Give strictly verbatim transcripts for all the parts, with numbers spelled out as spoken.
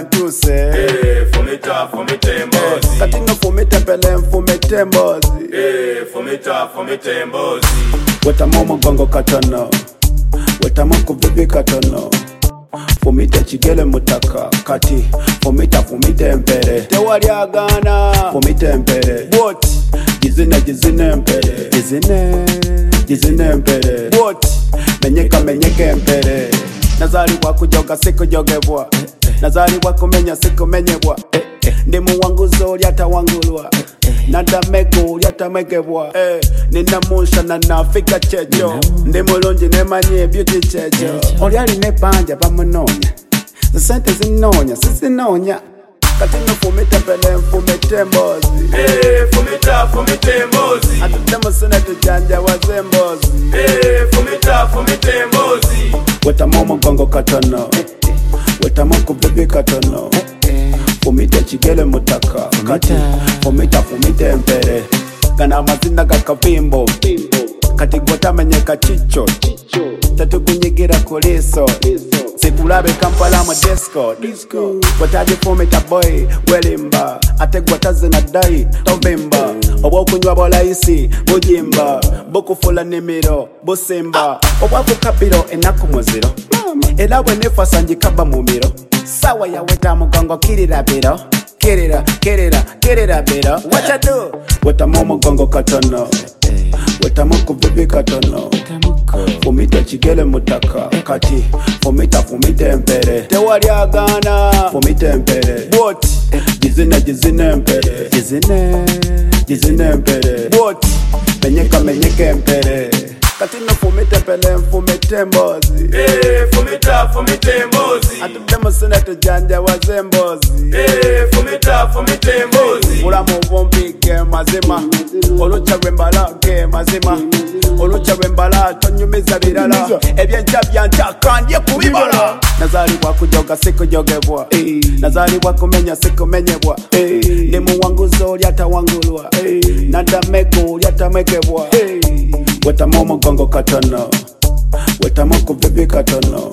ntuse Eh, fumita fumita embozi. kati no fumita pele nfumita embozi Eh, fumita fumita embozi. wetamu omugongo katono wetamu kubibi katono fumita ekigere mutaka kati fumita fumita empere tewali agaana fumita empere bwoti gizine gizine empere gizine gizine empere bwoti menyeka menyeka empere nazalibwa kujoga sikujogebwa nazalibwa kumenya sikumenyebwa ndi muwanguzi oli atawangulwa nadamego oli atamegebwa nina musha na nafika kyekyo ndi mulungi nemanyi ebyuti kyekyo oli alina ebbanja bamunoonya zesente zinoonya sizinoonya kati nofumita pele nfumita embozi Eh, fumita fumita embozi. atudde musine tujanjawaza embozi Eh, fumita fumita embozi. wetamu omugongo katono wetamu kubibi katono fumita ekigere mutaka kati fumita fumita empere gana amazina gakavimbo kati gwotamenyeka kico tetukunyigira ku liiso sikulabe kampala mu disco gwotali fumita boy welimba ate gwotazina dai tovimba obwokunywa bwalayisi bujimba bukufula nimiro busimba obwakukabiro enaku muziro era bwenefasa njikaba mumiro sawa yaweta mugongo kirira biro kirira kirira kirira biro what you do wetamu omugongo katono wetamu kubibi katono fumita ekigere mutaka kati fumita fumita empere tewali agaana fumita empere bwoti gizine gizine empere gizine gizine empere bwoti menyeka menyeka empere kati nofumita pele nfumita embozi Eh, fumita fumita embozi. atudde musine tujanjawaza embozi Eh, fumita fumita embozi. mulamu bumpige mazima oluca lwembala ge mazima oluca lwembala tonyumiza birala ebyenca byanca ndye kubibala nazalibwa kujoga sikujogebwa nazalibwa kumenya sikumenyebwa ndi muwanguzi oli atawangulwa nadamego oli atamegebwa wetamu omugongo katono wetamu kubibi katono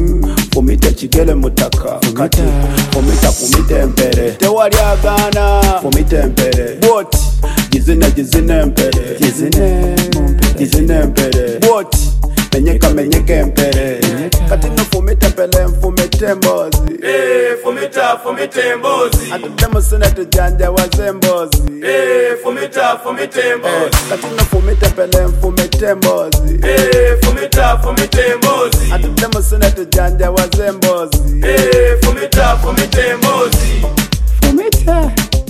fumita ekigere mutaka kati fumita fumita empere tewali agaana fumita empere bwoti gizine gizine empere gizine gizine empere bwoti menyeka menyeka empere kati nofumita pele nfumita embozi Eh, fumita fumita embozi. atudde musine tujanjawaza embozi Eh, fumita fumita embozi. kati nofumita pele nfumita embozi Eh, fumita fumita embozi. atudde musine tujanjawaza embozi Eh, fumita fumita embozi. fumita